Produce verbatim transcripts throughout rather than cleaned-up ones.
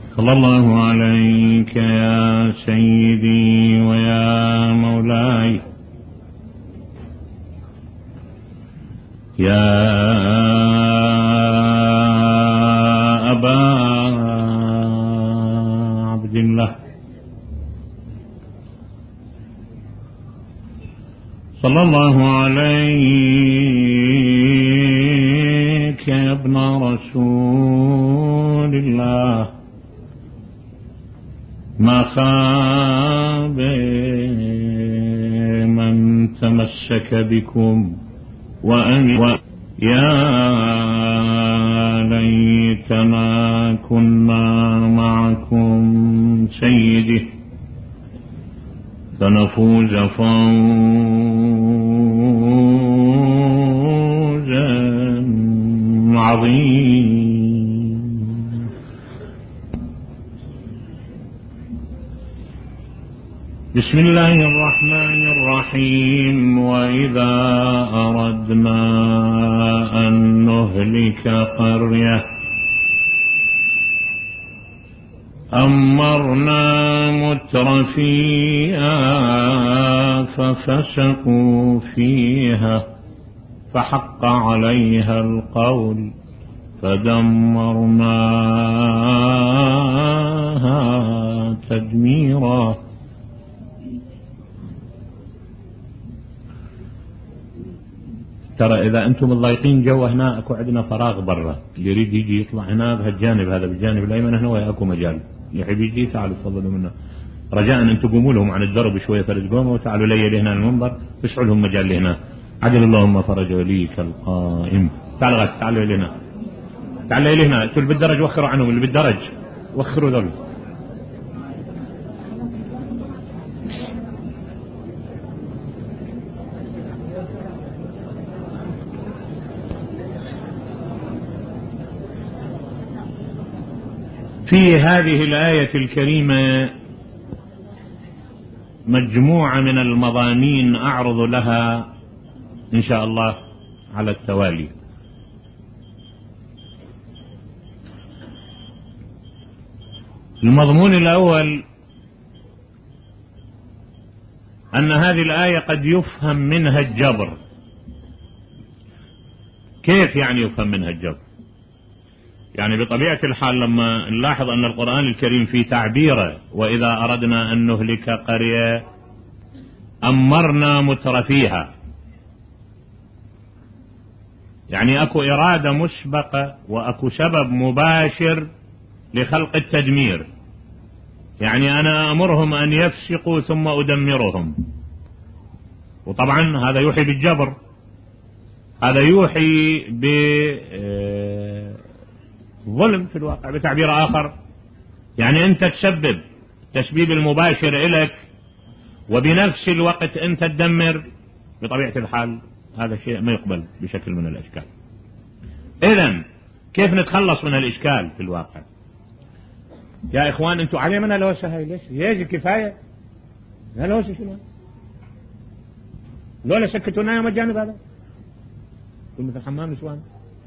صلى الله عليك يا سيدي ويا مولاي يا أبا عبد الله، صلى الله عليك يا ابن رسول الله، ما خاب من تمسك بكم وأن يا ليتنا كنا معكم سيدي فنفوز فوزا عظيما. بسم الله الرحمن الرحيم. وإذا أردنا أن نهلك قرية أمرنا مترفيها ففسقوا فيها فحق عليها القول فدمرناها تدميرا. ترى إذا أنتم مضايقين جو هنا أكو عندنا فراغ برا، اللي يريد يجي يطلع هنا بهالجانب هذا بالجانب الأيمن هنا ويا أكو مجال، يحب يجي تعالوا تفضلوا منا. رجاء أن تقوموا لهم عن الدرب شوية فرد قوموا وتعالوا لي لهنا المنبر تسعوا لهم مجال لهنا. عجل اللهم فرج وليك القائم. تعالوا غد تعالوا لهنا تعالوا لهنا. انتوا اللي بالدرج وخروا عنهم، اللي بالدرج وخروا ذول. في هذه الآية الكريمة مجموعة من المضامين أعرض لها إن شاء الله على التوالي. المضمون الأول أن هذه الآية قد يفهم منها الجبر. كيف يعني يفهم منها الجبر؟ يعني بطبيعة الحال لما نلاحظ أن القرآن الكريم في تعبيره وإذا أردنا أن نهلك قرية أمرنا مترفيها، يعني أكو إرادة مسبقة وأكو سبب مباشر لخلق التدمير. يعني أنا أمرهم أن يفسقوا ثم أدمرهم، وطبعا هذا يوحي بالجبر، هذا يوحي ب ظلم في الواقع. بتعبير آخر يعني أنت تسبب التسبيب المباشر إليك وبنفس الوقت أنت تدمر. بطبيعة الحال هذا شيء ما يقبل بشكل من الأشكال. إذن كيف نتخلص من الإشكال في الواقع؟ يا إخوان أنتوا علي من الهوسة هاي؟ ليش يجي كفاية الهوسة؟ شنو لولا سكتونا يوم الجانب هذا كل مثل حمام نسوان.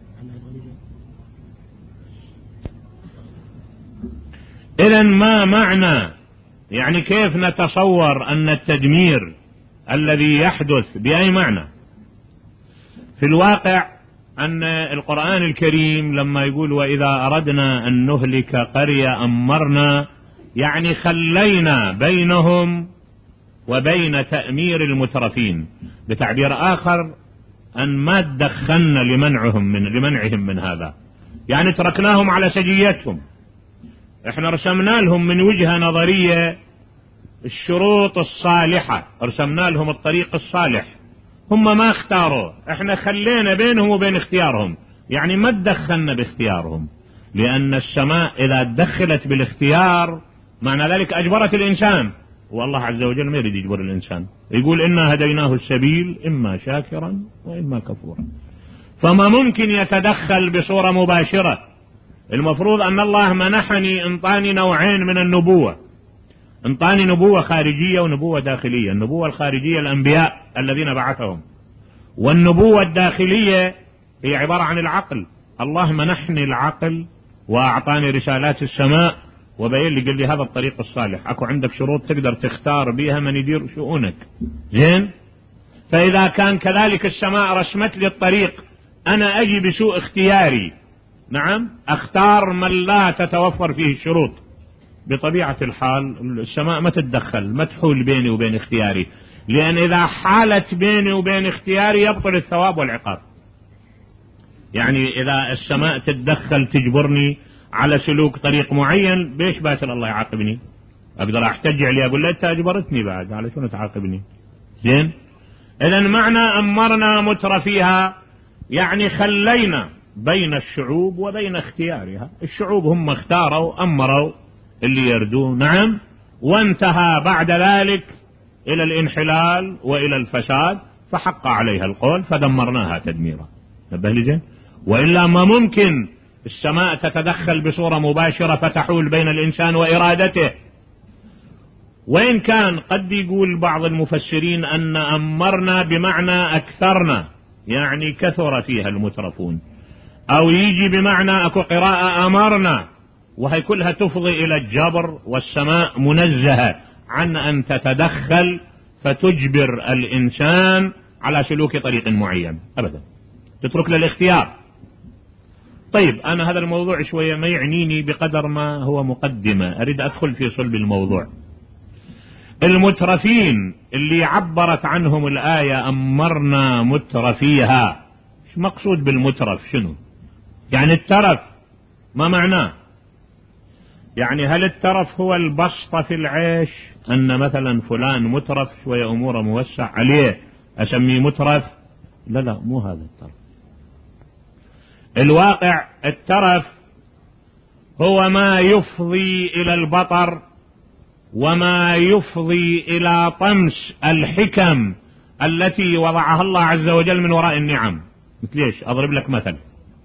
إذن ما معنى، يعني كيف نتصور أن التدمير الذي يحدث بأي معنى؟ في الواقع أن القرآن الكريم لما يقول وإذا أردنا أن نهلك قرية أمرنا، يعني خلينا بينهم وبين تأمير المترفين. بتعبير آخر أن ما تدخلنا لمنعهم من لمنعهم من هذا، يعني تركناهم على سجيتهم. احنا رسمنا لهم من وجهة نظرية الشروط الصالحة، رسمنا لهم الطريق الصالح، هم ما اختاروا، احنا خلينا بينهم وبين اختيارهم، يعني ما تدخلنا باختيارهم. لأن السماء إذا تدخلت بالاختيار معنى ذلك أجبرت الإنسان، والله عز وجل ما يريد يجبر الإنسان، يقول إنا هديناه السبيل إما شاكرا وإما كفورا. فما ممكن يتدخل بصورة مباشرة. المفروض أن الله منحني انطاني نوعين من النبوة، انطاني نبوة خارجية ونبوة داخلية. النبوة الخارجية الأنبياء الذين بعثهم، والنبوة الداخلية هي عبارة عن العقل. الله منحني العقل وأعطاني رسالات السماء وبين لي قال لي هذا الطريق الصالح، اكو عندك شروط تقدر تختار بيها من يدير شؤونك. زين، فاذا كان كذلك السماء رسمت لي الطريق، انا اجي بسوء اختياري، نعم، اختار من لا تتوفر فيه الشروط، بطبيعة الحال السماء ما تتدخل، ما تحول بيني وبين اختياري، لان اذا حالت بيني وبين اختياري يبطل الثواب والعقاب. يعني اذا السماء تتدخل تجبرني على سلوك طريق معين، بيش باكر الله يعاقبني؟ اقدر احتج عليه اقول له انت اجبرتني بعد، على شنو تعاقبني؟ زين، اذا معنى امرنا مترفيها يعني خلينا بين الشعوب وبين اختيارها. الشعوب هم اختاروا امروا اللي يردون، نعم، وانتهى بعد ذلك الى الانحلال والى الفساد، فحق عليها القول فدمرناها تدميرا. نبه لي زين، والا ما ممكن السماء تتدخل بصورة مباشرة فتحول بين الإنسان وإرادته. وإن كان قد يقول بعض المفسرين أن أمرنا بمعنى أكثرنا، يعني كثر فيها المترفون، أو يجي بمعنى أكو قراءة أمرنا، وهي كلها تفضي إلى الجبر، والسماء منزهة عن أن تتدخل فتجبر الإنسان على سلوك طريق معين أبدا، تترك للاختيار. طيب، أنا هذا الموضوع شوية ما يعنيني بقدر ما هو مقدمة، أريد أدخل في صلب الموضوع. المترفين اللي عبرت عنهم الآية أمرنا مترفيها، شو مقصود بالمترف؟ شنو يعني الترف؟ ما معناه؟ يعني هل الترف هو البسطة في العيش، أن مثلا فلان مترف شوية أموره موسع عليه أسميه مترف؟ لا لا، مو هذا الترف. الواقع الترف هو ما يفضي إلى البطر، وما يفضي إلى طمس الحكم التي وضعها الله عز وجل من وراء النعم. مثل ايش؟ أضرب لك مثل.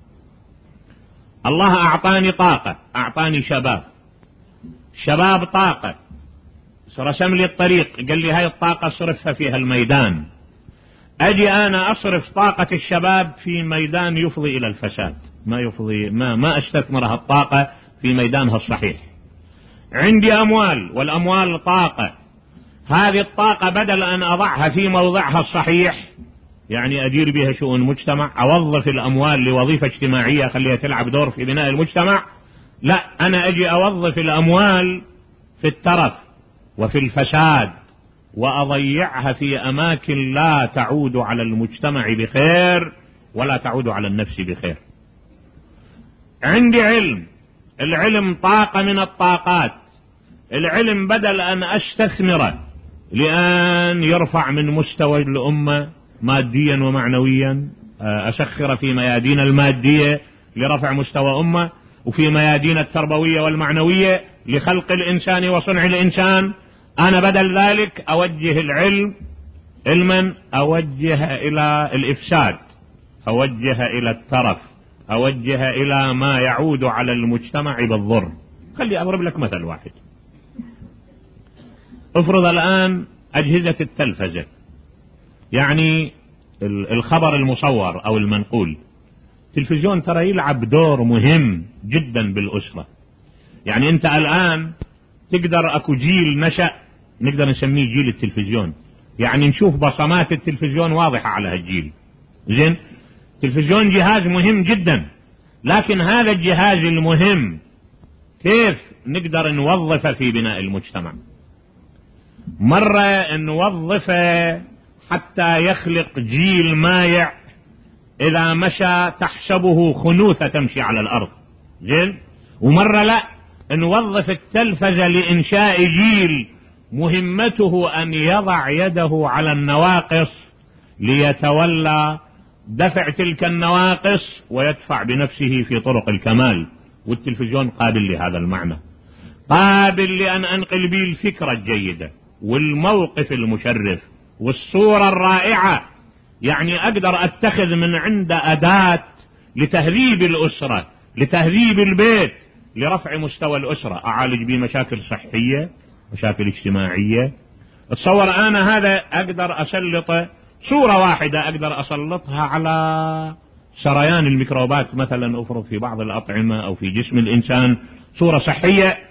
الله أعطاني طاقة، أعطاني شباب، شباب طاقة، رسم لي الطريق، قال لي هاي الطاقة صرفها فيها الميدان. أجي أنا أصرف طاقة الشباب في ميدان يفضي إلى الفساد، ما يفضي، ما, ما أستثمرها الطاقة في ميدانها الصحيح. عندي أموال، والأموال طاقة، هذه الطاقة بدل أن أضعها في موضعها الصحيح، يعني أدير بها شؤون مجتمع، أوظف الأموال لوظيفة اجتماعية خليها تلعب دور في بناء المجتمع، لا، أنا أجي أوظف الأموال في الترف وفي الفساد، وأضيعها في أماكن لا تعود على المجتمع بخير ولا تعود على النفس بخير. عندي علم، العلم طاقة من الطاقات، العلم بدل أن أستثمره لأن يرفع من مستوى الأمة ماديا ومعنويا، أسخر في ميادين المادية لرفع مستوى أمة، وفي ميادين التربوية والمعنوية لخلق الإنسان وصنع الإنسان، أنا بدل ذلك أوجه العلم علما أوجه إلى الإفساد، أوجه إلى الترف، أوجه إلى ما يعود على المجتمع بالضر. خلي أضرب لك مثل واحد. افرض الآن أجهزة التلفزة، يعني الخبر المصور أو المنقول، التلفزيون ترى يلعب دور مهم جدا بالأسرة. يعني أنت الآن تقدر، أكو جيل نشأ نقدر نسميه جيل التلفزيون، يعني نشوف بصمات التلفزيون واضحة على هالجيل. زين، التلفزيون جهاز مهم جدا، لكن هذا الجهاز المهم كيف نقدر نوظفه في بناء المجتمع؟ مرة نوظفه حتى يخلق جيل مايع، إذا مشى تحسبه خنوثة تمشي على الأرض. زين، ومرة لا، نوظف التلفزة لإنشاء جيل مهمته أن يضع يده على النواقص ليتولى دفع تلك النواقص ويدفع بنفسه في طرق الكمال. والتلفزيون قابل لهذا المعنى، قابل لأن أنقل به الفكرة الجيدة والموقف المشرف والصورة الرائعة. يعني أقدر أتخذ من عند أداة لتهذيب الأسرة، لتهذيب البيت، لرفع مستوى الأسرة، أعالج به مشاكل صحية، مشاكل اجتماعية. اتصور أنا هذا أقدر أسلطه، صورة واحدة أقدر أسلطها على سريان الميكروبات مثلا، أفرض في بعض الأطعمة أو في جسم الإنسان، صورة صحية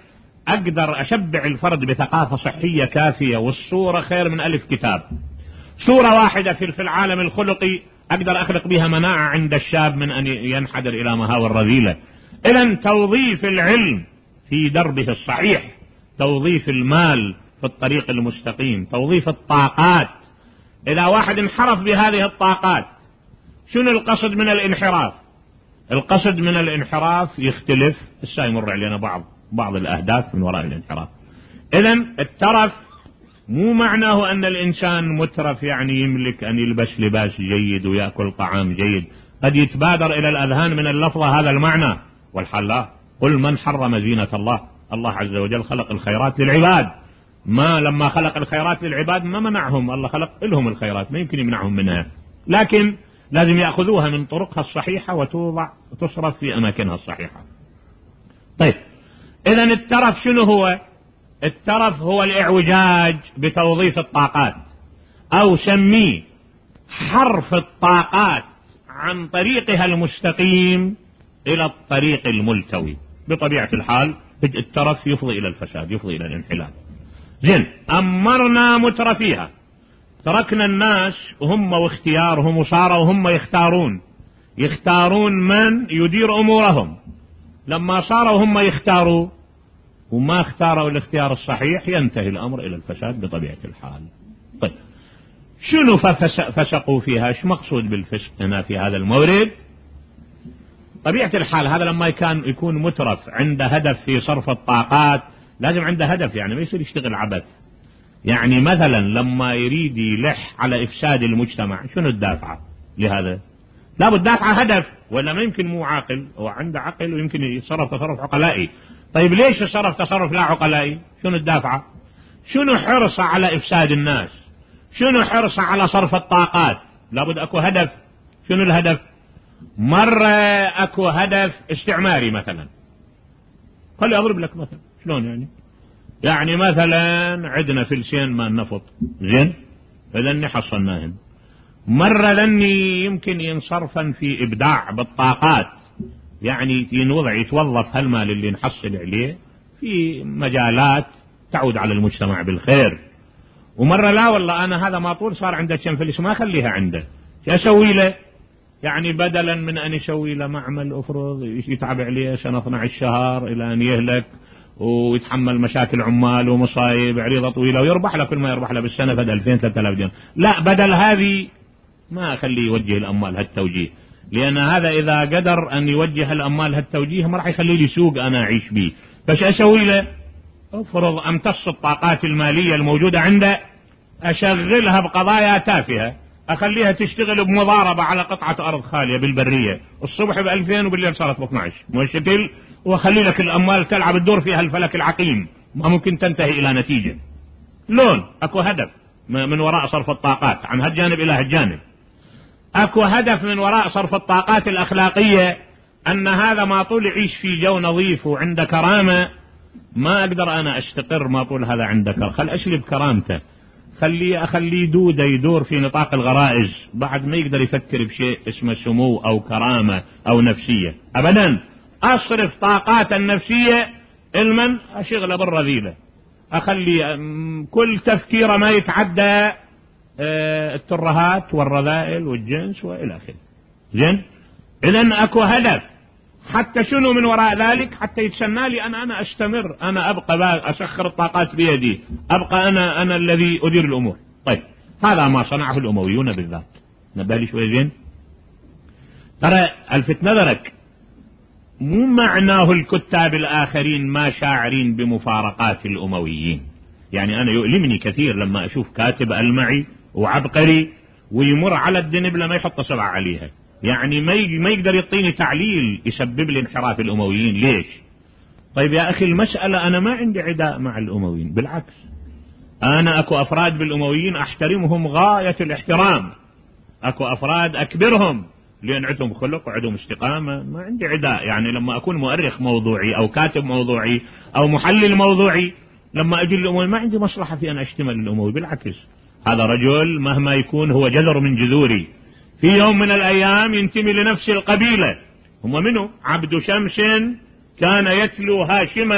أقدر أشبع الفرد بثقافة صحية كافية، والصورة خير من ألف كتاب. صورة واحدة في العالم الخلقي أقدر أخلق بها مناعة عند الشاب من أن ينحدر إلى مهاور رذيلة. إذن توظيف العلم في دربه الصحيح، توظيف المال في الطريق المستقيم، توظيف الطاقات. إذا واحد انحرف بهذه الطاقات، شنو القصد من الانحراف؟ القصد من الانحراف يختلف، السا يمر علينا بعض بعض الأهداف من وراء الانحراف. إذن الترف مو معناه أن الإنسان مترف يعني يملك أن يلبس لباس جيد ويأكل طعام جيد. قد يتبادر إلى الأذهان من اللفظة هذا المعنى، والحال لا. قل من حرم زينة الله، الله عز وجل خلق الخيرات للعباد. ما لما خلق الخيرات للعباد ما منعهم، الله خلق لهم الخيرات، ما يمكن يمنعهم منها، لكن لازم يأخذوها من طرقها الصحيحة وتوضع وتصرف في أماكنها الصحيحة. طيب، إذن الترف شنو هو؟ الترف هو الإعوجاج بتوظيف الطاقات، أو سميه حرف الطاقات عن طريقها المستقيم إلى الطريق الملتوي. بطبيعة الحال الترف يفضي إلى الفساد، يفضي إلى الانحلال. زين، أمرنا مترفيها، تركنا الناس هم واختيارهم، وصاروا هم يختارون يختارون من يدير أمورهم. لما صاروا هم يختاروا وما اختاروا الاختيار الصحيح، ينتهي الأمر إلى الفساد بطبيعة الحال. طيب، شنو فسقوا فيها؟ ايش مقصود بالفسق هنا في هذا المورد؟ طبيعة الحال هذا لما كان يكون مترف عنده هدف في صرف الطاقات، لازم عنده هدف، يعني ما يصير يشتغل عبث. يعني مثلا لما يريد يلح على إفساد المجتمع، شنو الدافعة لهذا؟ لا بد دافعة هدف، ولا ما يمكن مو عاقل، هو عنده عقل ويمكن يتصرف تصرف عقلائي. طيب ليش يتصرف تصرف لا عقلائي؟ شنو الدافعة؟ شنو حرصه على إفساد الناس؟ شنو حرصه على صرف الطاقات؟ لابد أكو هدف. شنو الهدف؟ مرة أكو هدف استعماري مثلا. خلي أضرب لك مثلا. شلون يعني؟ يعني مثلا عندنا فلسين ما النفط، زين، إذن حصلناهن. مرة لني يمكن ينصرفا في إبداع بالطاقات، يعني ينوضع يتوظف هالمال اللي نحصل عليه في مجالات تعود على المجتمع بالخير. ومرة لا والله أنا هذا ما طول صار عنده كم فلس ما أخليها عنده، شو أسوي له؟ يعني بدلا من أن يسوي له معمل أفرض يتعب عليه سنة اثنا عشر شهر إلى أن يهلك ويتحمل مشاكل عمال ومصايب عريضة طويلة ويربح له كل ما يربح له بالسنة فد ألفين ثلاثة آلاف دينار. لا، بدل هذه ما أخليه يوجه الأموال هالتوجيه، لأن هذا إذا قدر أن يوجه الأموال هالتوجيه ما راح يخلي لي سوق أنا أعيش به. فش أسوي له؟ أفرض أمتص الطاقات المالية الموجودة عنده، أشغلها بقضايا تافهة، أخليها تشتغل بمضاربة على قطعة أرض خالية بالبرية، الصبح بألفين وبالليل صارت باثنى عشر مشكل، وأخلي لك الأموال تلعب الدور فيها الفلك العقيم، ما ممكن تنتهي إلى نتيجة. لون أكو هدف من وراء صرف الطاقات عن هالجانب إلى هالجانب. أكو هدف من وراء صرف الطاقات الأخلاقية، أن هذا ما طول يعيش في جو نظيف وعنده كرامة، ما أقدر أنا أستقر ما طول هذا عنده كرامة، خل أشلب كرامته، خليه أخليه دودة يدور في نطاق الغرائز، بعد ما يقدر يفكر بشيء اسمه سمو أو كرامة أو نفسية أبدا. أصرف طاقات النفسية المن أشغله بالرذيلة، أخلي كل تفكيره ما يتعدى الترهات والرذائل والجنس وإلى آخره. زين، إذن أكو هدف، حتى شنو من وراء ذلك؟ حتى يتسنى لي أنا أنا أستمر، أنا أبقى أسخر الطاقات بيدي، أبقى أنا أنا الذي أدير الأمور. طيب، هذا ما صنعه الأمويون بالذات. نبالي شوي زين. ترى الفت نظرك، مو معناه الكتاب الآخرين ما شاعرين بمفارقات الأمويين. يعني أنا يؤلمني كثير لما أشوف كاتب ألمعي وعبقري ويمر على الدنب لما يحط صبع عليها، يعني ما يقدر يعطيني تعليل يسبب لي انحراف الأمويين. ليش؟ طيب يا أخي، المسألة أنا ما عندي عداء مع الأمويين، بالعكس أنا أكو أفراد بالأمويين أحترمهم غاية الاحترام، أكو أفراد أكبرهم لأن عندهم خلق وعندهم استقامة، ما عندي عداء. يعني لما أكون مؤرخ موضوعي أو كاتب موضوعي أو محلل موضوعي، لما أجي الأموي ما عندي مصلحة في أن أشتمل الأموي، بالعكس هذا رجل مهما يكون هو جذر من جذوري، في يوم من الأيام ينتمي لنفس القبيلة. هم منه عبد شمس كان يتلو هاشما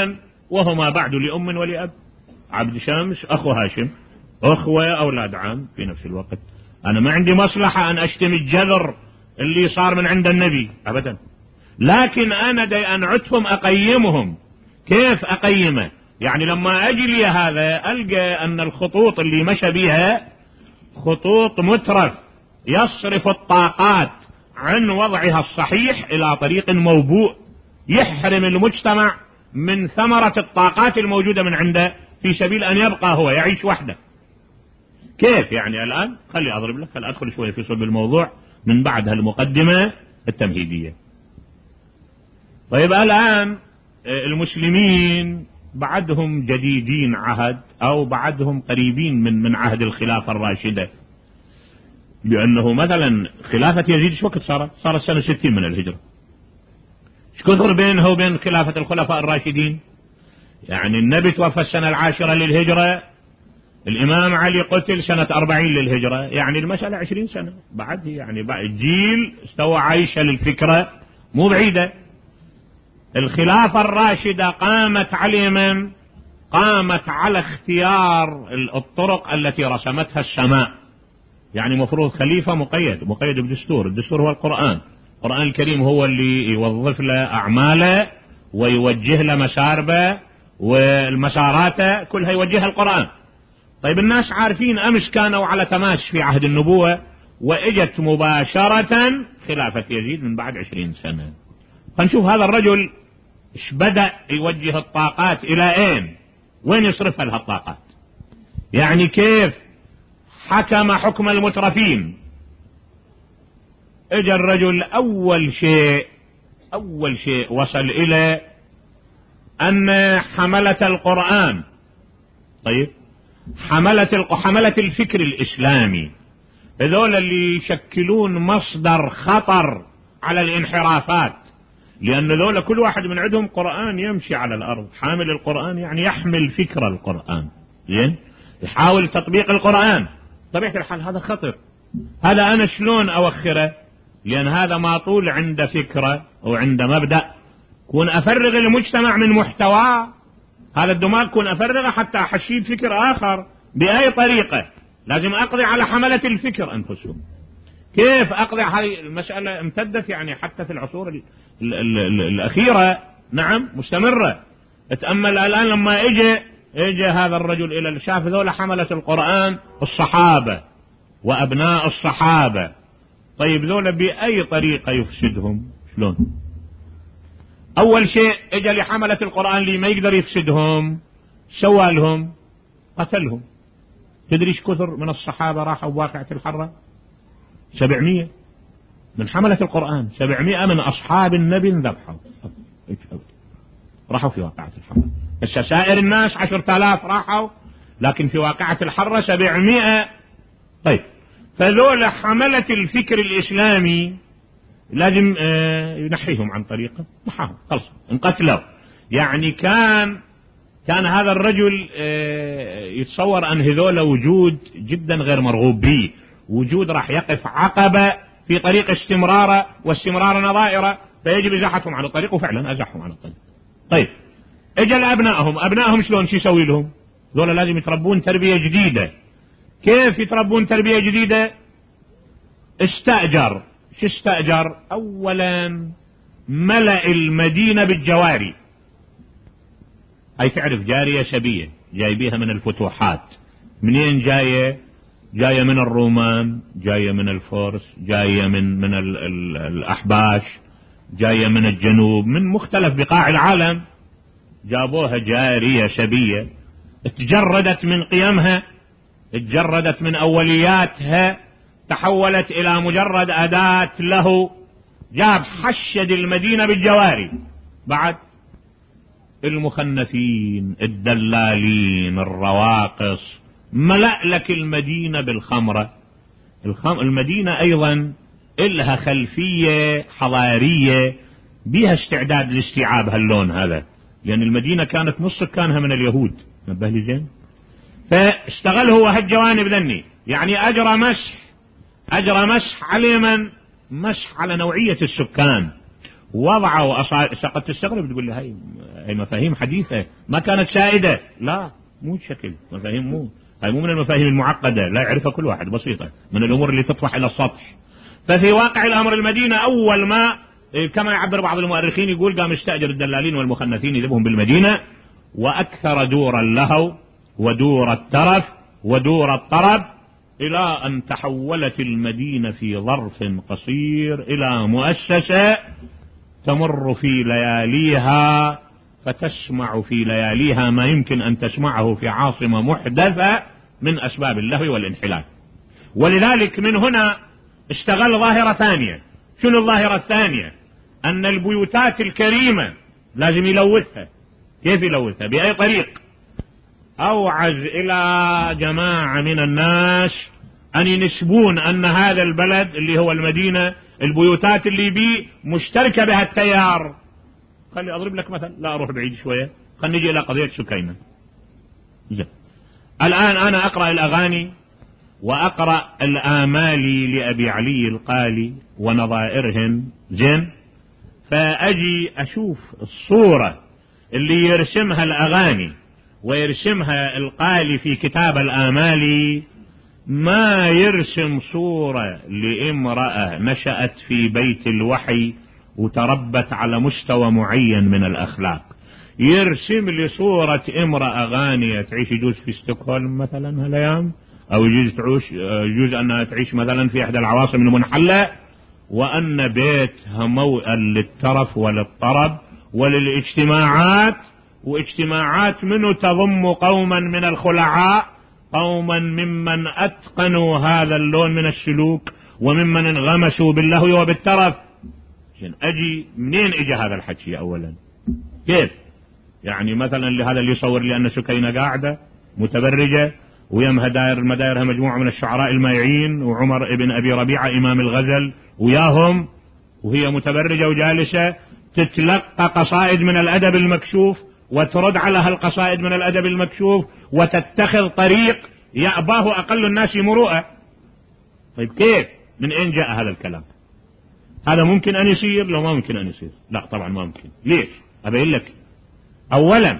وهما بعد لأم ولأب. عبد شمس أخو هاشم، أخوة أولاد عم في نفس الوقت. أنا ما عندي مصلحة أن أشتم الجذر اللي صار من عند النبي أبدا، لكن أنا دي أنعتهم أقيمهم. كيف أقيمه؟ يعني لما أجي لي هذا ألقى أن الخطوط اللي مشى بها خطوط مترف يصرف الطاقات عن وضعها الصحيح إلى طريق موبوء يحرم المجتمع من ثمرة الطاقات الموجودة من عنده في سبيل أن يبقى هو يعيش وحده. كيف يعني؟ الآن خلي أضرب لك، خلي أدخل شوية في صلب الموضوع من بعد هالمقدمة التمهيدية. طيب الآن المسلمين بعدهم جديدين عهد أو بعدهم قريبين من من عهد الخلافة الراشدة، لأنه مثلا خلافة يزيد شو وقت صارت؟ صارت سنة ستين من الهجرة. ايش كثر بينه وبين خلافة الخلفاء الراشدين؟ يعني النبي توفى السنة العاشرة للهجرة، الإمام علي قتل سنة أربعين للهجرة، يعني المسألة عشرين سنة بعد، يعني بعد الجيل استوى عايشة للفكرة مو بعيدة. الخلافة الراشدة قامت على من؟ قامت على اختيار الطرق التي رسمتها السماء. يعني مفروض خليفة مقيد مقيد بدستور، الدستور هو القرآن، القرآن الكريم هو اللي يوظف له أعماله ويوجه له مساربه، والمسارات كلها يوجهها القرآن. طيب الناس عارفين أمس كانوا على تماس في عهد النبوة، وإجت مباشرة خلافة يزيد من بعد عشرين سنة. فنشوف هذا الرجل إيش بدأ يوجه الطاقات إلى أين؟ وين يصرفها لها الطاقات؟ يعني كيف حكم حكم المترفين؟ اجى الرجل أول شيء أول شيء وصل إلى أن حملة القرآن، طيب حملة حملة الفكر الإسلامي، هذول اللي يشكلون مصدر خطر على الانحرافات، لأن ذولا كل واحد من عندهم قرآن يمشي على الأرض، حامل القرآن يعني يحمل فكر القرآن، زين يحاول تطبيق القرآن. طبيعة الحال هذا خطر، هذا أنا شلون أوخره؟ لأن هذا ما طول عند فكرة وعند مبدأ، كون أفرغ المجتمع من محتوى هذا الدماغ، كون أفرغه حتى أحشيد فكر آخر بأي طريقة. لازم أقضي على حملة الفكر أنفسهم. كيف أقضي؟ هذه المسألة امتدت يعني حتى في العصور ال ال ال ال الأخيرة، نعم مستمرة. اتأمل الآن لما اجى اجى هذا الرجل إلى الشاف ذولا حملة القرآن الصحابة وأبناء الصحابة. طيب ذولا بأي طريقة يفسدهم؟ شلون؟ أول شيء اجى لحملة القرآن اللي ما يقدر يفسدهم سوى لهم قتلهم. تدري ايش كثر من الصحابة راحوا بواقعة الحرة؟ سبعمية من حملة القرآن، سبعمية من أصحاب النبي انذبحوا راحوا في واقعة الحرة. بس سائر الناس عشرة آلاف راحوا، لكن في واقعة الحرة سبعمائة. طيب فذول حملة الفكر الإسلامي لازم آه ينحيهم عن طريقه، نحاهم خلص انقتلوا. يعني كان كان هذا الرجل آه يتصور أن هذول وجود جدا غير مرغوب به، وجود راح يقف عقبة في طريق استمراره واستمرار نظائره، فيجب ازاحتهم عن الطريق، وفعلا ازاحهم عن الطريق. طيب اجل ابنائهم، ابنائهم شلون شو يسوي لهم؟ ذولا لازم يتربون تربية جديدة. كيف يتربون تربية جديدة؟ استأجر. شو استأجر؟ اولا ملأ المدينة بالجواري. هاي تعرف جارية شبية جايبيها من الفتوحات. منين جاية؟ جاية من الرومان، جاية من الفرس، جاية من من ال ال الأحباش، جاية من الجنوب، من مختلف بقاع العالم. جابوها جارية شبية، اتجردت من قيمها، اتجردت من أولياتها، تحولت إلى مجرد أداة له. جاب حشد المدينة بالجواري. بعد المخنثين، الدلالين، الرواقص، ملأ لك المدينة بالخمرة. الخم... المدينة أيضا إلها خلفية حضارية بها استعداد لاستيعاب هاللون هذا، لأن المدينة كانت نص سكانها من اليهود. نبه لي زين. فاشتغل هو هالجوانب ذني، يعني أجرى مسح أجرى مسح على من؟ مسح على نوعية السكان. وضعوا أصا... قد تستغرب تقول لي هاي هي مفاهيم حديثة ما كانت سائدة، لا مو شكل مفاهيم، مو هاي مو من المفاهيم المعقدة لا يعرفها كل واحد، بسيطة من الأمور اللي تطفح إلى السطح. ففي واقع الأمر المدينة أول ما كما يعبر بعض المؤرخين يقول قام يستأجر الدلالين والمخنثين يذبهم بالمدينة، وأكثر دور اللهو ودور الترف ودور الطرب، إلى أن تحولت المدينة في ظرف قصير إلى مؤسسة تمر في لياليها فتسمع في لياليها ما يمكن أن تسمعه في عاصمة محدثة من أسباب اللهو والانحلال. ولذلك من هنا اشتغل ظاهرة ثانية. شنو الظاهرة الثانية؟ أن البيوتات الكريمة لازم يلوثها. كيف يلوثها؟ بأي طريق؟ أوعز إلى جماعة من الناس أن ينسبون أن هذا البلد اللي هو المدينة البيوتات اللي بيه مشتركة بها التيار. خلي أضرب لك مثل، لا أروح بعيد شوية، خلي نجي إلى قضية سكينة. زين. الآن أنا أقرأ الأغاني وأقرأ الآمالي لأبي علي القالي ونظائرهن، زين، فأجي أشوف الصورة اللي يرسمها الأغاني ويرسمها القالي في كتاب الآمالي، ما يرسم صورة لامرأة نشأت في بيت الوحي وتربت على مستوى معين من الأخلاق. يرسم لي صورة امرأة غانية تعيش يجوز في ستوكهولم مثلا هالأيام، أو يجوز تعيش يجوز أنها تعيش مثلا في إحدى العواصم المنحلة، وأن بيتها موئل للترف وللطرب وللاجتماعات، واجتماعات منه تضم قوما من الخلعاء، قوما ممن أتقنوا هذا اللون من السلوك وممن انغمسوا باللهو وبالترف. أجي منين اجى هذا الحكي؟ أولا كيف يعني مثلا لهذا اللي يصور لي أن سكينة قاعدة متبرجة ويمها داير مدايرها مجموعة من الشعراء المايعين وعمر ابن أبي ربيعة إمام الغزل وياهم، وهي متبرجة وجالسة تتلقى قصائد من الأدب المكشوف وترد على هالقصائد من الأدب المكشوف وتتخذ طريق يأباه أقل الناس مروءة. طيب كيف؟ من أين جاء هذا الكلام؟ هذا ممكن أن يصير؟ لو ما ممكن أن يصير؟ لا طبعا ما ممكن. ليش؟ أبين لك. أولا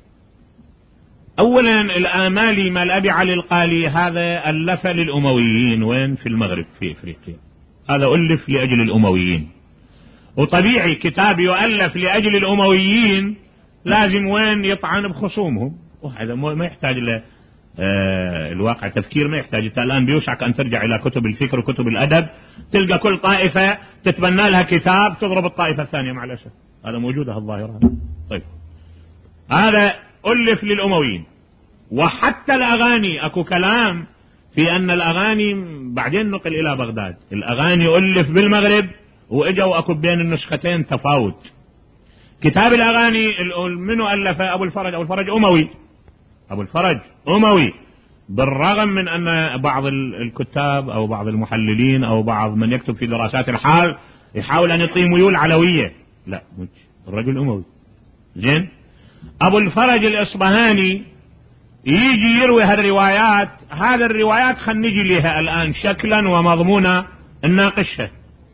أولا الآمالي مال أبي علي القالي هذا ألف للأمويين. وين؟ في المغرب في إفريقيا. هذا ألف لأجل الأمويين، وطبيعي كتاب يؤلف لأجل الأمويين لازم وين؟ يطعن بخصومهم، وهذا ما يحتاج له آه الواقع تفكير، ما يحتاج. الآن بيوشك أن ترجع إلى كتب الفكر وكتب الأدب تلقى كل طائفة تتبنى لها كتاب تضرب الطائفة الثانية مع الأسف. هذا موجودة الظاهرة. طيب هذا ألف للأمويين. وحتى الأغاني أكو كلام في أن الأغاني بعدين نقل إلى بغداد. الأغاني ألف بالمغرب وإجوا أكو بين النسختين تفاوت. كتاب الأغاني منو ألف؟ أبو الفرج. أبو الفرج أموي. أبو الفرج أموي، بالرغم من أن بعض الكتاب أو بعض المحللين أو بعض من يكتب في دراسات الحال يحاول أن يعطيه ميول علوية. لا، الرجل أموي. زين. أبو الفرج الإصبهاني يجي يروي هالروايات. هذا الروايات خل نجي لها الآن شكلا ومضمونا نناقشها.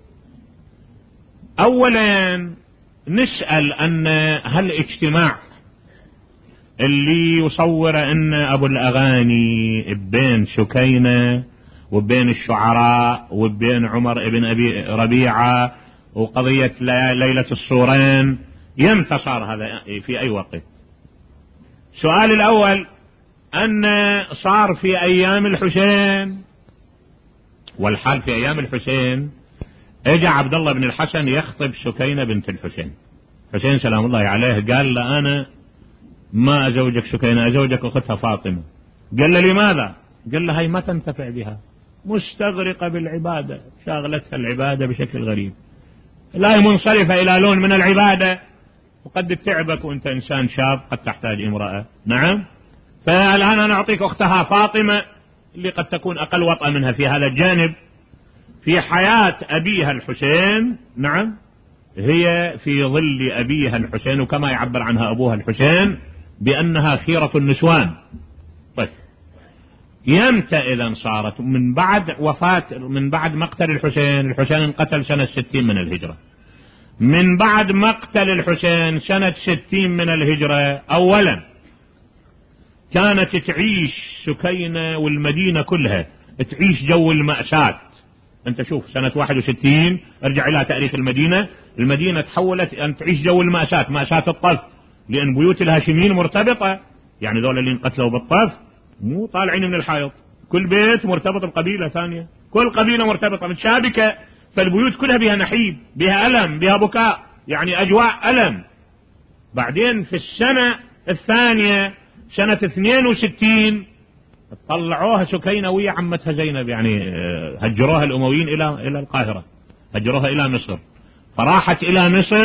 أولا نسأل أن هل اجتماع اللي يصور أن أبو الأغاني بين سكينة وبين الشعراء وبين عمر ابن أبي ربيعة وقضية ليلة الصورين يمتى صار هذا؟ في أي وقت؟ السؤال الأول أن صار في أيام الحسين، والحال في أيام الحسين اجى عبد الله بن الحسن يخطب سكينة بنت الحسين. حسين سلام الله عليه قال له أنا ما أزوجك سكينة، أزوجك أختها فاطمة. قال له لماذا؟ قال له هي ما تنتفع بها، مستغرقة بالعبادة، شاغلتها العبادة بشكل غريب، لا منصرفة إلى لون من العبادة، وقد تعبك وأنت إنسان شاب قد تحتاج امرأة. نعم. فالآن أنا أعطيك أختها فاطمة اللي قد تكون أقل وطأ منها في هذا الجانب. في حياة أبيها الحسين، نعم، هي في ظل أبيها الحسين، وكما يعبر عنها أبوها الحسين بأنها خيرة النسوان. طيب يمتى إذن صارت؟ من بعد وفاة، من بعد مقتل الحسين. الحسين انقتل سنة ستين من الهجرة. من بعد مقتل الحسين سنة ستين من الهجرة أولا كانت تعيش سكينة والمدينة كلها تعيش جو المأساة. انت شوف سنة واحد وستين ارجع الى تاريخ المدينة، المدينة تحولت ان تعيش جو المأساة، مأساة الطف، لان بيوت الهاشميين مرتبطة، يعني ذولا اللي انقتلوا بالطف مو طالعين من الحائط، كل بيت مرتبط بقبيلة ثانية، كل قبيلة مرتبطة متشابكة، فالبيوت كلها بها نحيب، بها ألم، بها بكاء، يعني أجواء ألم. بعدين في السنة الثانية سنة اثنين وستين طلعوها سكينة ويا عمتها زينب، يعني هجروها الأمويين إلى إلى القاهرة، هجروها إلى مصر، فراحت إلى مصر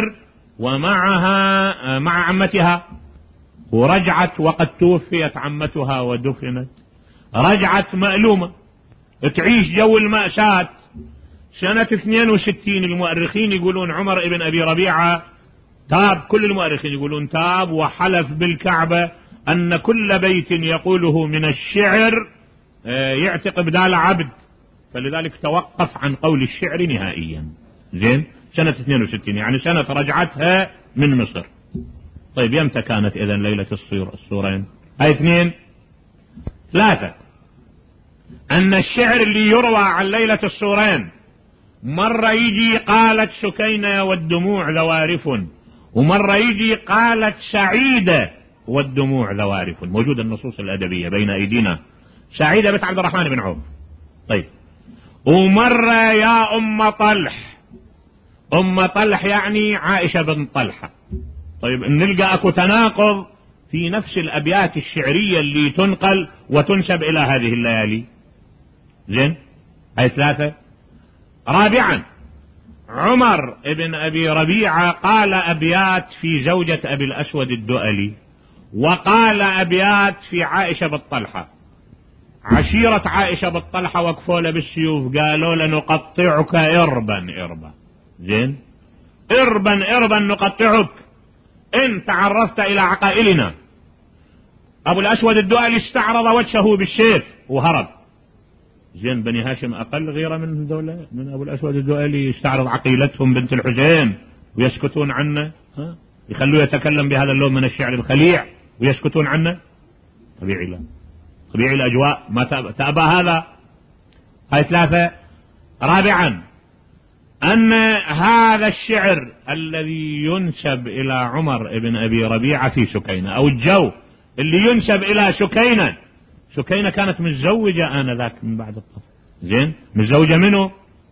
ومعها مع عمتها، ورجعت وقد توفيت عمتها ودفنت، رجعت مألومة تعيش جو المأساة. سنة اثنين وستين المؤرخين يقولون عمر ابن أبي ربيعة تاب، كل المؤرخين يقولون تاب وحلف بالكعبة أن كل بيت يقوله من الشعر يعتق بدال عبد، فلذلك توقف عن قول الشعر نهائيا. زين، سنة اثنين وستين يعني سنة رجعتها من مصر. طيب يمتى كانت إذن ليلة الصور الصورين؟ هاي اثنين. ثلاثة، أن الشعر اللي يروى عن ليلة الصورين مرة يجي قالت سكينة والدموع ذوارف، ومرة يجي قالت سعيدة والدموع ذوارف، موجود النصوص الأدبية بين أيدينا، سعيدة بنت عبد الرحمن بن عوف. طيب، ومرة يا أم طلح، أم طلح يعني عائشة بن طلحة. طيب نلقى أكو تناقض في نفس الأبيات الشعرية اللي تنقل وتنسب إلى هذه الليالي. زين، هاي ثلاثة. رابعا، عمر ابن أبي ربيعة قال أبيات في زوجة أبي الأسود الدؤلي، وقال أبيات في عائشة بالطلحة. عشيرة عائشة بالطلحة وقفوا له بالسيوف قالوا لنقطعك إربا إربا. زين، إربا إربا نقطعك إن تعرفت إلى عقائلنا. أبو الأسود الدؤلي استعرض وجهه بالسيف وهرب. زين، بني هاشم أقل غيرة من دولة من أبو الأسود الدؤلي يستعرض عقيلتهم بنت الحسين ويسكتون عنه؟ ها؟ يخلوه يتكلم بهذا اللون من الشعر الخليع ويسكتون عنه؟ طبيعي لا، طبيعي الأجواء ما تأبى هذا. هاي ثلاثة. رابعا، أن هذا الشعر الذي ينسب إلى عمر ابن أبي ربيعة في سكينة، أو الجو اللي ينسب إلى سكينة، سكينة كانت متزوجة آنذاك من بعد الطف. زين، متزوجة منه؟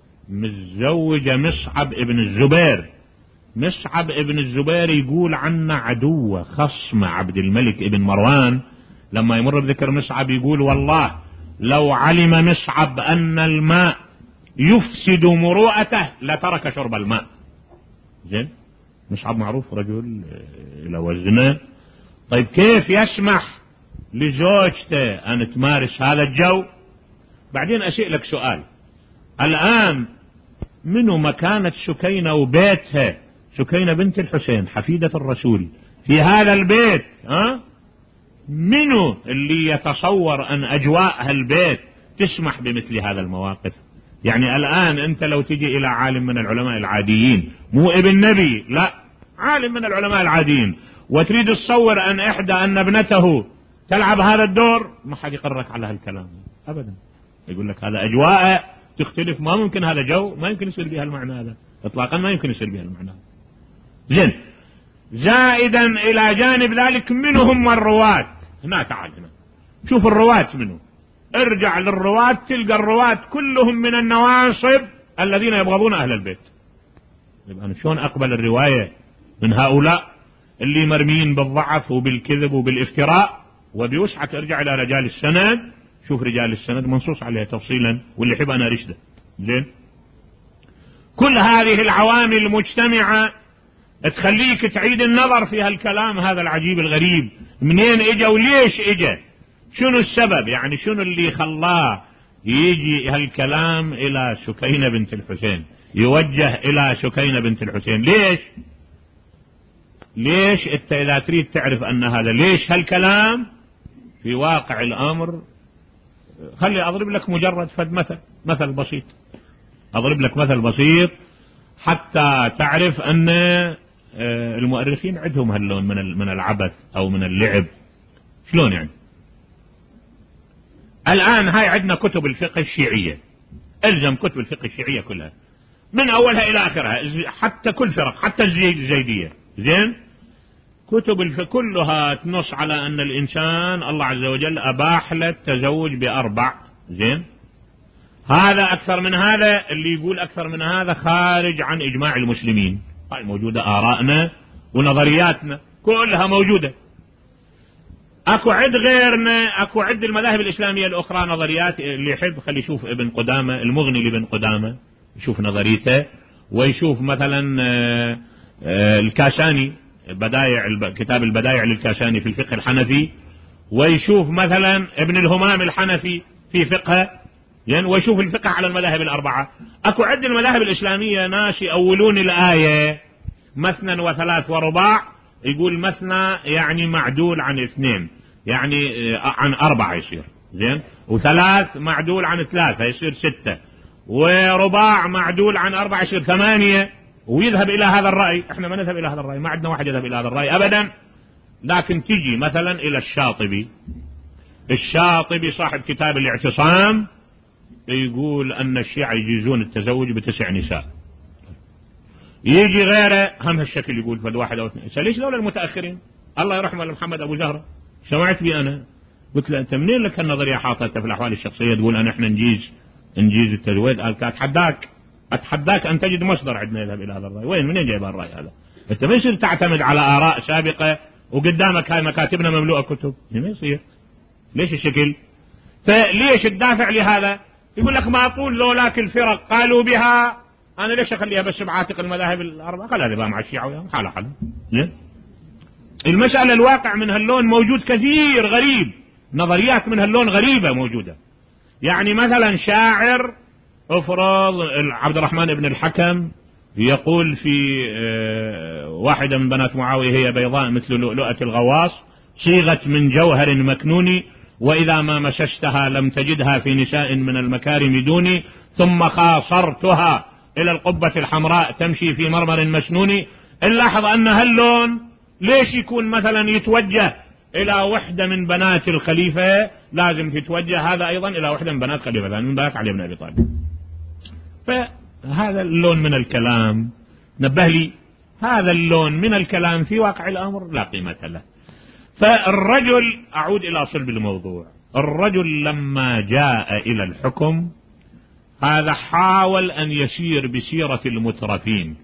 متزوجة مصعب ابن الزبير. مصعب ابن الزبير يقول عنه عدوة خصم عبد الملك ابن مروان، لما يمر بذكر مصعب يقول والله لو علم مصعب أن الماء يفسد مروءته لترك شرب الماء. زين، مصعب معروف رجل إلى وزنه. طيب كيف يسمح لزوجته أن تمارس هذا الجو؟ بعدين أسألك سؤال، الآن منو مكانة سكينة وبيتها؟ سكينة بنت الحسين حفيدة الرسول في هذا البيت، ها؟ منو اللي يتصور أن أجواء هالبيت تسمح بمثل هذا المواقف؟ يعني الآن أنت لو تجي إلى عالم من العلماء العاديين، مو ابن نبي، لا، عالم من العلماء العاديين، وتريد تصور أن إحدى أن ابنته تلعب هذا الدور، ما حد يقرك على هالكلام أبدا. يقول لك هذا أجواء تختلف، ما ممكن هذا جو، ما يمكن يصير بها المعنى هذا إطلاقا، ما يمكن يصير بها المعنى. زين، زائدا إلى جانب ذلك منهم الرواة. هنا تعال هنا شوف الرواة منه، ارجع للرواة تلقى الرواة كلهم من النواصب الذين يبغضون أهل البيت. يبقى أنا شلون أقبل الرواية من هؤلاء اللي مرميين بالضعف وبالكذب وبالافتراء؟ وبوسعك ارجع إلى رجال السند، شوف رجال السند منصوص عليها تفصيلا، واللي يحب أنا رشده. زين، كل هذه العوامل المجتمعة تخليك تعيد النظر في هالكلام هذا العجيب الغريب، منين اجا وليش اجا، شنو السبب، يعني شنو اللي خلاه يجي هالكلام الى سكينة بنت الحسين، يوجه الى سكينة بنت الحسين. ليش ليش انت اذا تريد تعرف ان هذا ليش هالكلام في واقع الامر، خلي اضرب لك مجرد فد مثل مثل بسيط، اضرب لك مثل بسيط حتى تعرف أن المؤرخين عندهم هاللون من من العبث أو من اللعب. شلون يعني؟ الآن هاي عندنا كتب الفقه الشيعية، الزم كتب الفقه الشيعية كلها من أولها إلى آخرها، حتى كل فرق، حتى الزيدية، زين، كتب الفقه كلها تنص على أن الإنسان الله عز وجل أباح له التزوج بأربع، زين. هذا أكثر من هذا، اللي يقول أكثر من هذا خارج عن إجماع المسلمين. هاي موجودة، آرائنا ونظرياتنا كلها موجودة. اكو عد غيرنا، اكو عد المذاهب الاسلاميه الاخرى نظريات. اللي يحب خلي يشوف ابن قدامه، المغني لابن قدامه، يشوف نظريته، ويشوف مثلا الكاشاني، بدايع كتاب البدايع للكاشاني في الفقه الحنفي، ويشوف مثلا ابن الهمام الحنفي في فقه، يعني ويشوف الفقه على المذاهب الاربعه. اكو عد المذاهب الاسلاميه ناس يأولون الايه مثنى وثلاث ورباع، يقول مثنى يعني معدول عن اثنين، يعني عن أربعة يصير، زين، وثلاث معدول عن ثلاثة يصير ستة، ورباع معدول عن أربعة يصير ثمانية، ويذهب إلى هذا الرأي. احنا ما نذهب إلى هذا الرأي، ما عندنا واحد يذهب إلى هذا الرأي أبدا. لكن تجي مثلا إلى الشاطبي، الشاطبي صاحب كتاب الاعتصام يقول أن الشيعة يجيزون التزوج بتسع نساء. يجي غيره هم هالشكل يقول فد واحد او اثنين. ليش ذول المتاخرين؟ الله يرحمه محمد ابو زهره، سمعت بي انا، قلت له انت منين لك النظريه حاطتها في الاحوال الشخصيه تقول ان احنا نجيز نجيز التزويج؟ قال اتحداك اتحداك ان تجد مصدر عندنا يذهب الى هذا الراي. وين منين جايب الراي هذا؟ انت ما يصير تعتمد على اراء سابقه وقدامك هاي مكاتبنا مملوءه كتب، ما يصير. ليش الشكل؟ فليش تدافع لهذا؟ يقول لك ما اقول لولاك الفرق قالوا بها، أنا ليش أخليها بس بعاتق المذاهب الأربعة؟ خلها ذبا مع الشيعة وياهم حالة حالة. المسألة الواقع من هاللون موجود كثير غريب، نظريات من هاللون غريبة موجودة. يعني مثلا شاعر افرض عبد الرحمن بن الحكم يقول في واحدة من بنات معاوية هي بيضاء مثل لؤلؤة الغواص، صيغت من جوهر مكنون، وإذا ما مسستها لم تجدها في نساء من المكارم دوني، ثم خاصرتها إلى القبة الحمراء تمشي في مرمر مسنون. نلاحظ أن هاللون ليش يكون مثلا يتوجه إلى وحدة من بنات الخليفة، لازم تتوجه هذا أيضا إلى وحدة من بنات خليفة ثاني من بنات علي بن أبي طالب. فهذا اللون من الكلام، نبه لي، هذا اللون من الكلام في واقع الأمر لا قيمة له. فالرجل، أعود إلى صلب الموضوع، الرجل لما جاء إلى الحكم هذا حاول أن يسير بسيرة المترفين،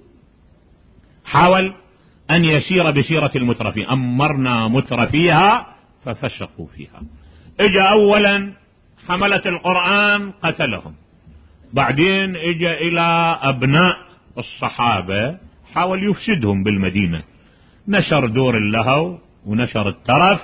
حاول أن يسير بسيرة المترفين. أمرنا مترفيها ففسقوا فيها. اجا أولا حملة القرآن قتلهم، بعدين اجا إلى أبناء الصحابة حاول يفسدهم بالمدينة، نشر دور اللهو ونشر الترف.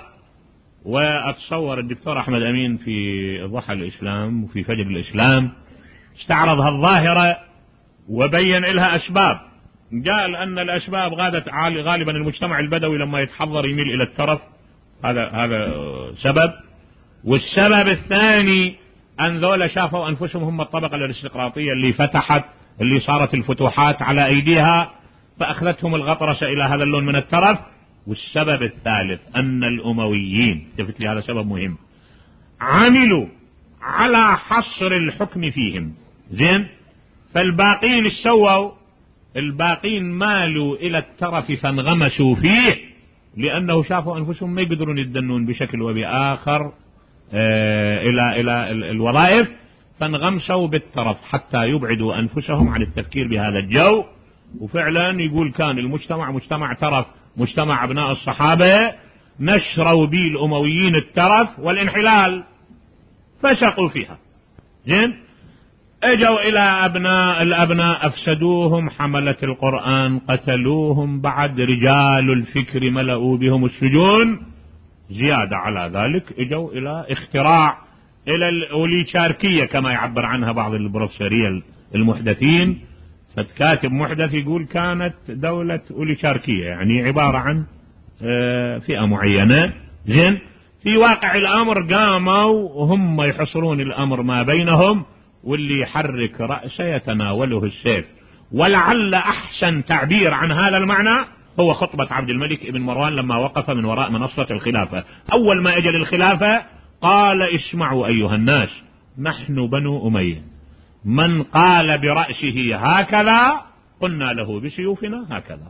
وأتصور الدكتور أحمد أمين في ضحى الإسلام وفي فجر الإسلام استعرض هالظاهرة وبين لها أسباب. قال أن الأسباب غادت غالبا المجتمع البدوي لما يتحضر يميل إلى الترف، هذا هذا سبب. والسبب الثاني أن ذولا شافوا أنفسهم هم الطبقة الارستقراطية اللي فتحت، اللي صارت الفتوحات على أيديها، فأخذتهم الغطرسة إلى هذا اللون من الترف. والسبب الثالث أن الأمويين، التفت لي هذا سبب مهم، عملوا على حصر الحكم فيهم، زين. فالباقين ايش سووا؟ الباقين مالوا إلى الترف فانغمسوا فيه، لأنه شافوا أنفسهم ما يقدرون يدنون بشكل وبآخر آه إلى إلى الوظائف، فانغمسوا بالترف حتى يبعدوا أنفسهم عن التفكير بهذا الجو. وفعلا يقول كان المجتمع مجتمع ترف، مجتمع أبناء الصحابة نشروا به الأمويين الترف والانحلال، فسقوا فيها، زين. اجوا إلى أبناء الأبناء أفسدوهم، حملة القرآن قتلوهم، بعد رجال الفكر ملأوا بهم السجون. زيادة على ذلك اجوا إلى اختراع، إلى الأوليشاركية كما يعبر عنها بعض البروفيسورية المحدثين. فكاتب محدث يقول كانت دولة أوليشاركية، يعني عبارة عن فئة معينة، زين. في واقع الأمر قاموا وهم يحصرون الأمر ما بينهم، واللي يحرك رأسه يتناوله السيف، ولعل أحسن تعبير عن هذا المعنى هو خطبة عبد الملك بن مروان لما وقف من وراء منصة الخلافة. أول ما أجى للخلافة قال: اسمعوا أيها الناس، نحن بنو أمية، من قال برأسه هكذا قلنا له بسيوفنا هكذا.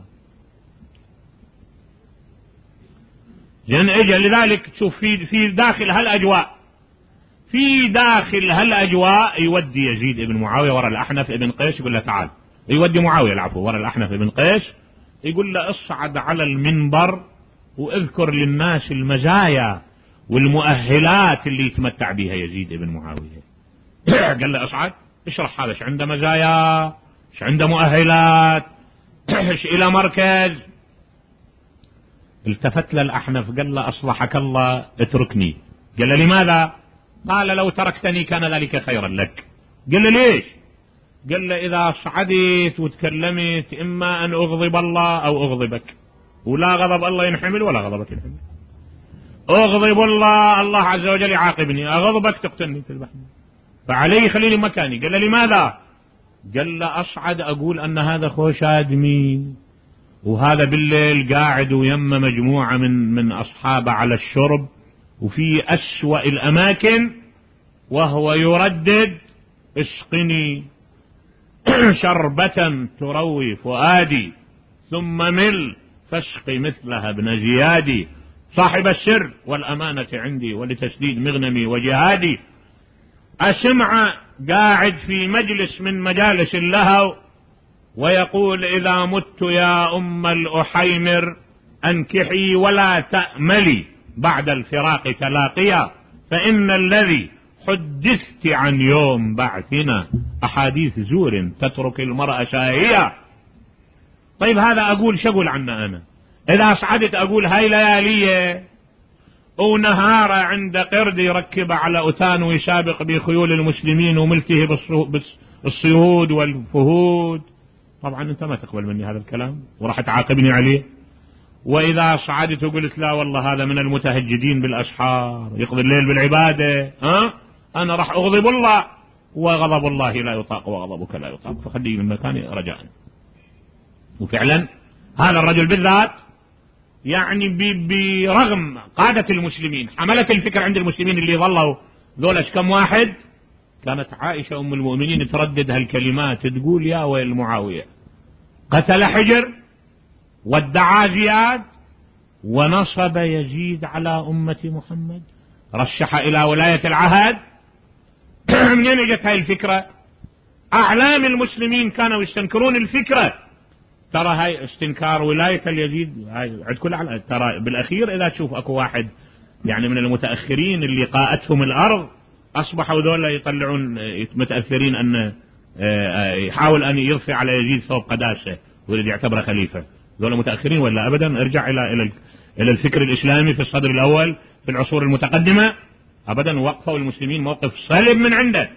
لأن أجى لذلك تشوف في في داخل هالأجواء في داخل هالأجواء يودي يزيد بن معاوية وراء الأحنف بن قيس، يقول له تعال، يودي معاوية العفو وراء الأحنف بن قيس، يقول له اصعد على المنبر واذكر للناس المزايا والمؤهلات اللي يتمتع بها يزيد بن معاوية. قال له اصعد اشرح هذا، ايش عنده مزايا، ايش عنده مؤهلات، ايش الى مركز. التفت له الأحنف قال له اصلحك الله اتركني. قال له لماذا؟ قال: لو تركتني كان ذلك خيرا لك. قال له ليش؟ قال له: إذا صعدت وتكلمت إما أن أغضب الله أو أغضبك، ولا غضب الله ينحمل ولا غضبك ينحمل. أغضب الله الله عز وجل يعاقبني، أغضبك تقتلني تذبحني، فعليه خليني مكاني. قال له لماذا؟ قال له أصعد أقول أن هذا خوش آدمي، وهذا بالليل قاعد ويم مجموعة من من أصحابه على الشرب وفي أسوأ الأماكن، وهو يردد: اسقني شربة تروي فؤادي ثم مل فاسقي مثلها ابن زيادي، صاحب السر والأمانة عندي ولتسديد مغنمي وجهادي. أسمع قاعد في مجلس من مجالس اللهو ويقول: إذا مت يا أم الأحيمر أنكحي ولا تأملي بعد الفراق تلاقيا، فإن الذي حدثت عن يوم بعثنا أحاديث زور تترك المرأة شاهية. طيب هذا أقول شقول عنه أنا؟ إذا صعدت أقول هاي ليالية ونهارة عند قرد يركب على أتان ويسابق بخيول المسلمين وملته بالصيود والفهود. طبعا أنت ما تقبل مني هذا الكلام وراح تعاقبني عليه. وإذا صعدت وقلت لا والله هذا من المتهجدين بالأسحار يقضي الليل بالعبادة، ها أنا راح أغضب الله، وغضب الله لا يطاق وغضبك لا يطاق، فخليه من مكاني رجاء. وفعلا هذا الرجل بالذات يعني برغم قادة المسلمين حملت الفكر عند المسلمين اللي ظلوا ذولش كم واحد، كانت عائشة أم المؤمنين تردد هالكلمات تقول: يا ويل معاوية قتل حجر وادعى زياد ونصب يزيد على أمة محمد، رشح إلى ولاية العهد. منين اجت هاي الفكرة؟ أعلام المسلمين كانوا يستنكرون الفكرة. ترى هاي استنكار ولاية اليزيد عند كل على ترى بالأخير إذا تشوف أكو واحد يعني من المتأخرين اللي قاءتهم الأرض أصبحوا ذولا يطلعون متأثرين أن يحاول أن يرفع على يزيد ثوب قداسة ويريد يعتبره خليفة. ذولا متأخرين ولا أبدا؟ ارجع إلى إلى إلى الفكر الإسلامي في الصدر الأول في العصور المتقدمة، أبدا وقفوا المسلمين موقف صلب من عنده.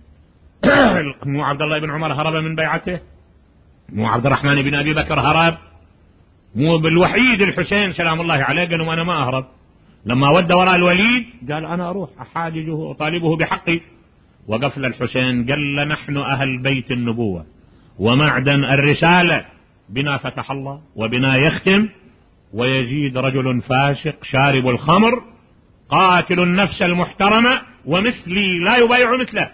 مو عبد الله بن عمر هرب من بيعته، مو عبد الرحمن بن أبي بكر هرب، مو بالوحيد الحسين سلام الله عليه قال أنا ما أهرب. لما ود وراء الوليد قال أنا أروح أحاججه وأطالبه بحقي. وقف للحسين قال نحن أهل بيت النبوة ومعدن الرسالة، بنا فتح الله وبنا يختم، ويزيد رجل فاسق شارب الخمر قاتل النفس المحترمة ومثلي لا يبايع مثله.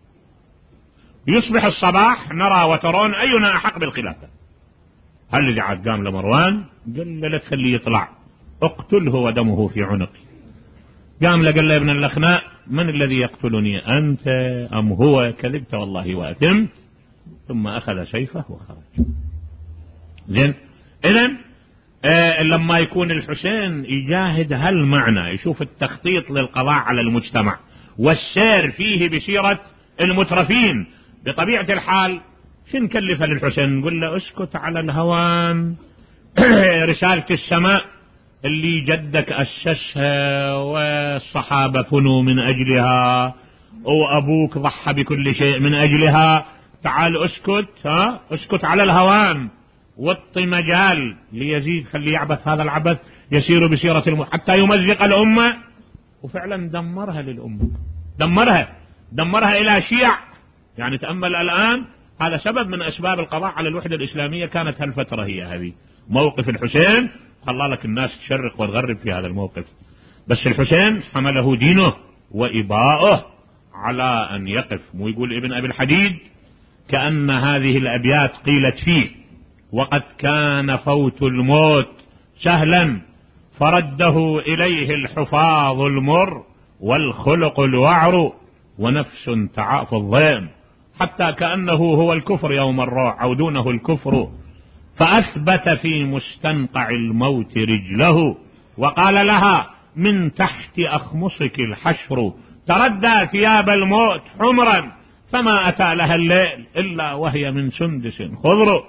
يصبح الصباح نرى وترون أينا أحق بالخلافة. هل اللي عاد قام لمروان قال له لا تخليه يطلع، اقتله ودمه في عنقي. قام له قال له ابن الأخناء من الذي يقتلني أنت أم هو؟ كذبت والله وأتمت. ثم أخذ سيفه وخرج. زين إذن آه لما يكون الحسين يجاهد هالمعنى، يشوف التخطيط للقضاء على المجتمع والسير فيه بسيرة المترفين، بطبيعة الحال شن كلف للحسين؟ نقول له اسكت على الهوان. رسالة السماء اللي جدك أسسها والصحابة فنوا من أجلها وأبوك ضحى بكل شيء من أجلها، تعال اسكت، ها اسكت على الهوان واعطي مجال ليزيد، خليه يعبث هذا العبث يسير بسيرة الم... حتى يمزق الأمة. وفعلا دمرها للأمة، دمرها دمرها إلى شيع. يعني تأمل الآن هذا سبب من أسباب القضاء على الوحدة الإسلامية، كانت هالفترة هي هذه، موقف الحسين خلى لك الناس تشرق وتغرب في هذا الموقف. بس الحسين حمله دينه وإباؤه على أن يقف. مو يقول ابن أبي الحديد كأن هذه الأبيات قيلت فيه: وقد كان فوت الموت سهلا فرده إليه الحفاظ المر والخلق الوعر ونفس تعاف الضيم، حتى كأنه هو الكفر يوم الروع أو دونه الكفر، فأثبت في مستنقع الموت رجله وقال لها: من تحت أخمصك الحشر، تردى ثياب الموت حمرا فما أتى لها الليل إلا وهي من سندس خضر.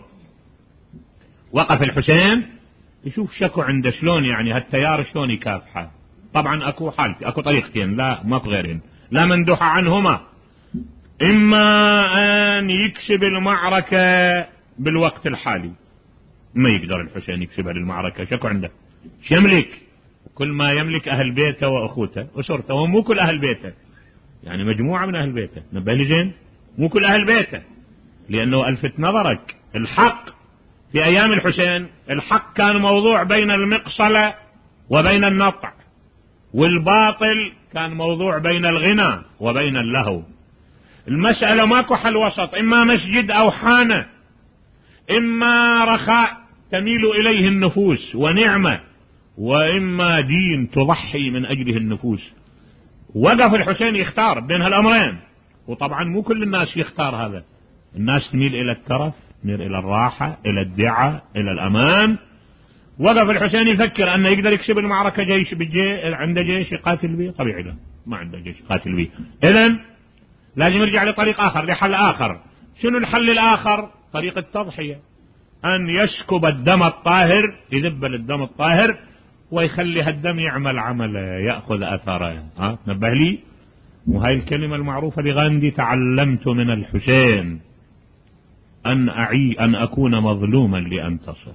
وقف الحسين يشوف شكو عنده شلون يعني هالتيار شلون يكافحه. طبعا اكو حالتي اكو طريقتين، لا ما في غيرهن، لا مندوح عنهما: اما ان يكسب المعركة بالوقت الحالي، ما يقدر الحسين يكسبها للمعركة، شكو عنده ش يملك؟ كل ما يملك اهل بيته واخوته واسرته، ومو كل اهل بيته، يعني مجموعة من اهل بيته، نبه لي زين، مو كل اهل بيته، لانه الفت نظرك الحق في ايام الحسين، الحق كان موضوع بين المقصلة وبين النطع، والباطل كان موضوع بين الغنى وبين اللهو. المسألة ماكو حل وسط، اما مسجد او حانة، اما رخاء تميل اليه النفوس ونعمة، واما دين تضحي من اجله النفوس. وقف الحسين يختار بين هالامرين، وطبعا مو كل الناس يختار هذا، الناس تميل الى الترف، تميل الى الراحة، الى الدعاء، الى الامان. وقف الحسين يفكر انه يقدر يكسب المعركة جيش بالجي... عنده جيش يقاتل به؟ طبيعي لا، ما عنده جيش يقاتل به، اذن لازم يرجع لطريق اخر، لحل اخر. شنو الحل الاخر؟ طريق التضحية، ان يسكب الدم الطاهر، يذب الدم الطاهر ويخلي هالدم يعمل عمله، يأخذ اثره. ها نبه لي، وهي الكلمة المعروفة لغاندي: تعلمت من الحسين أن أعي أن أكون مظلوما لأنتصر.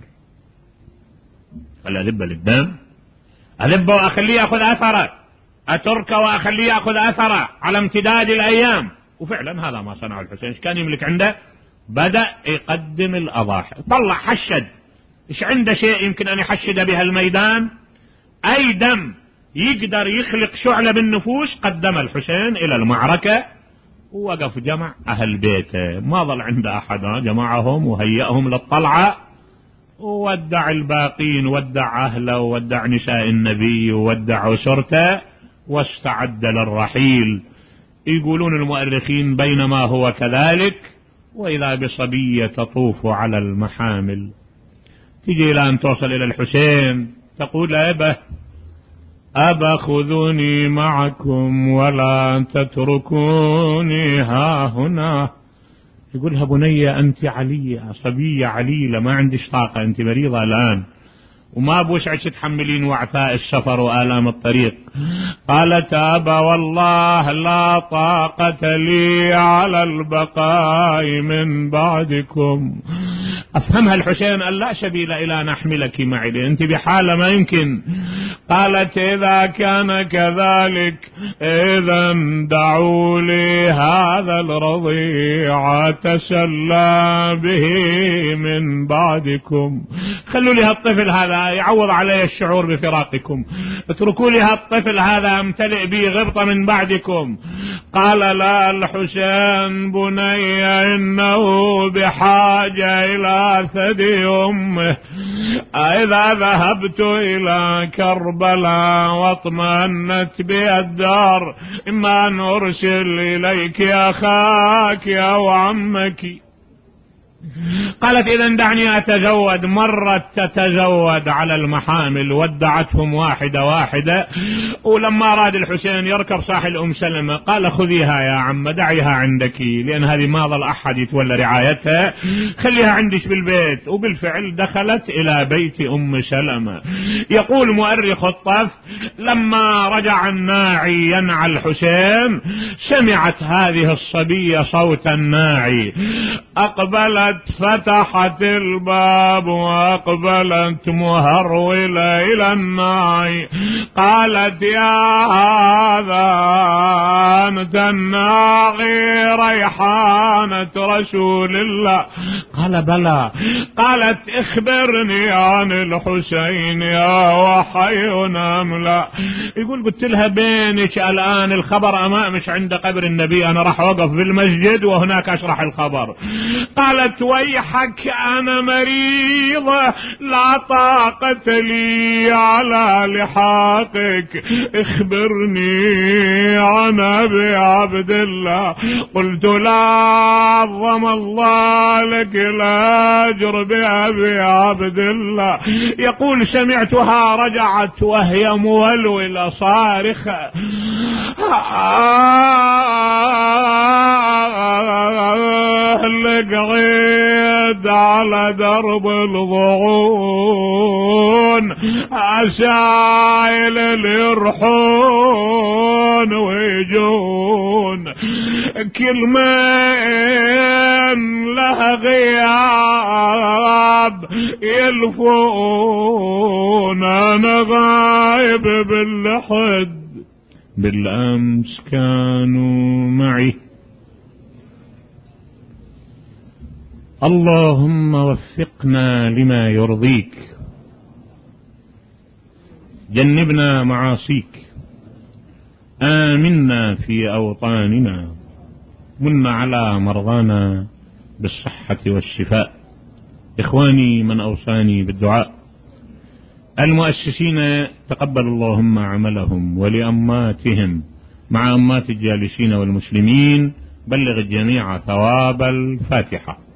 فلا أذب للدم، أذب وأخليه يأخذ أثره، أترك وأخليه يأخذ أثره على امتداد الأيام. وفعلا هذا ما صنعه الحسين. كان يملك عنده؟ بدأ يقدم الأضاحي، طلع حشد، إيش عنده شيء يمكن أن يحشد بها الميدان، أي دم يقدر يخلق شعلة بالنفوس قدم الحسين إلى المعركة. ووقف جمع أهل بيته، ما ظل عنده أحد، جمعهم وهيئهم للطلعة، وودع الباقين، ودع أهله وودع نساء النبي وودع أسرته، واستعد للرحيل. يقولون المؤرخين بينما هو كذلك وإذا بصبية تطوف على المحامل، تجي إلى أن توصل إلى الحسين تقول: أبا أبا خذوني معكم ولا تتركوني ها هنا. يقولها: بنية أنت علية، صبية عليلة، ما عندش طاقة، أنت مريضة الآن وما بوسعك تحملين وعثاء السفر وآلام الطريق. قالت: أبا والله لا طاقة لي على البقاء من بعدكم. أفهمها الحسين أن لا سبيل إلى أن أحملك معي، أنت بحالة ما يمكن. قالت: إذا كان كذلك إذا دعوا لي هذا الرضيع تسلى به من بعدكم، خلوا لي هالطفل هذا يعوض علي الشعور بفراقكم، اتركوا لي هالطفل هذا امتلئ به غبطة من بعدكم. قال: لا الحسين بني إنه بحاجة إلى ثدي أمه، إذا ذهبت إلى كربلاء واطمأنت بي الدار إما أن أرسل إليك أخاك أو عمك. قالت: إذن دعني أتزود. مرت تتزود على المحامل، ودعتهم واحدة واحدة. ولما أراد الحسين يركب صاحل أم سلمة قال: خذيها يا عم، دعيها عندك، لأن هذه ما ظل أحد يتولى رعايتها، خليها عندك بالبيت. وبالفعل دخلت إلى بيت أم سلمة. يقول مؤرخ الطف: لما رجع الناعي ينعى الحسين سمعت هذه الصبية صوت الناعي، أقبل قالت فتحت الباب وأقبلت مهرولة إلى الناي. قالت يا هذا أنت الناغي ريحانة رسول الله؟ قال بلى. قالت اخبرني عن الحسين يا وحي أملا. يقول قلت لها بينك الآن الخبر أمامك عند قبر النبي، أنا راح أوقف في المسجد وهناك أشرح الخبر. قالت ويحك أنا مريضة لا طاقة لي على لحاقك، اخبرني عن أبي عبد الله. قلت لا عظم الله لك الأجر بأبي عبد الله. يقول سمعتها رجعت وهي مولولة صارخة لقيت على درب الضعون عسائل اليرحون ويجون كل من له غياب يلفون. أنا غايب باللحد بالأمس كانوا معي. اللهم وفقنا لما يرضيك، جنبنا معاصيك، آمنا في أوطاننا، من على مرضانا بالصحة والشفاء. إخواني من أوصاني بالدعاء، المؤسسين تقبل اللهم عملهم، ولأماتهم مع أمات الجالسين والمسلمين بلغ الجميع ثواب الفاتحة.